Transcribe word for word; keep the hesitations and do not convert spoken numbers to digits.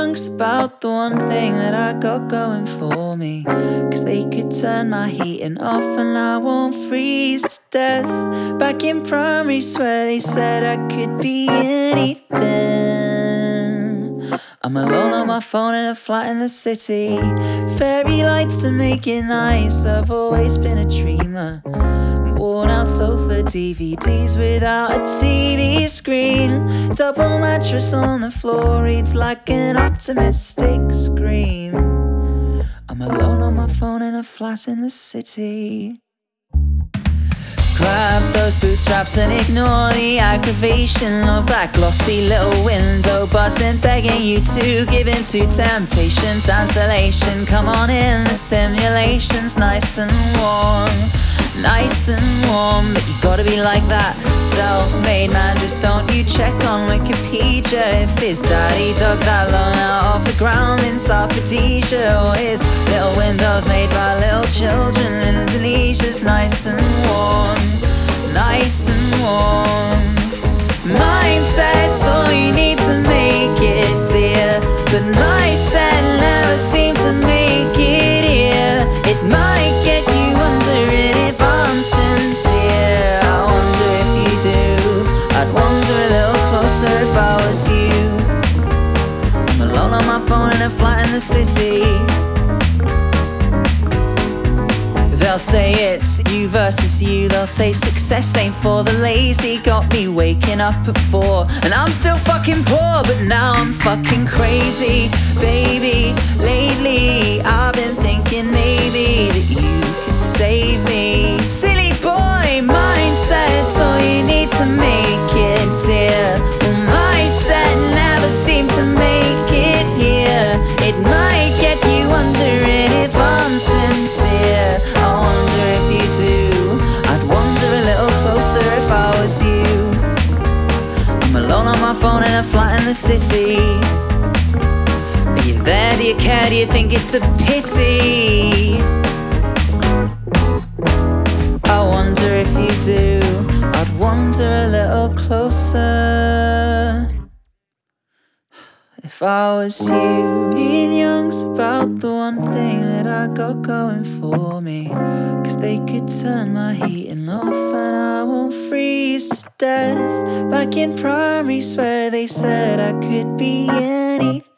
young's about the one thing that I got going for me. Cause they could turn my heating off and I won't freeze to death. Back in primary, swear they said I could be anything. I'm alone on my phone in a flat in the city. Fairy lights to make it nice, I've always been a dreamer. Worn out sofa, D V Ds without a T V screen. Double mattress on the floor reads like an optimistic scream. I'm alone on my phone in a flat in the city. Grab those bootstraps and ignore the aggravation of that glossy little window buzzing, begging you to give in to temptation. Tantallation, come on in, the simulation's nice and warm. Nice and warm, but you gotta be like that self-made man. Just don't you check on Wikipedia if his daddy dug that loan out of the ground in South Rhodesia, or his little windows made by little children in Indonesia's nice and warm. Nice and warm. Mindset's all you need to make it, dear, but my set never seemed to make it here. It might get you wondering if I'm sincere. I wonder if you do. I'd wander a little closer if I was you. I'm alone on my phone in a flat in the city. They'll say it's you versus you. They'll say success ain't for the lazy. Got me waking up at four and I'm still fucking poor, but now I'm fucking crazy. Baby, lately I've been thinking maybe that you could save me. Silly boy mindset's all you need to make it, dear. Well, my set never seemed to make it here. It might get you wondering if I'm sincere. I wonder if you do. I'd wander a little closer if I was you. I'm alone on my phone in a flat in the city. Are you there? Do you care? Do you think it's a pity? I wonder if you do. I'd wander a little closer if I was you. Being young's about the one thing that I got going for me. Cause they could turn my heating off and I won't freeze to death. Back in primary, swear they said I could be anything.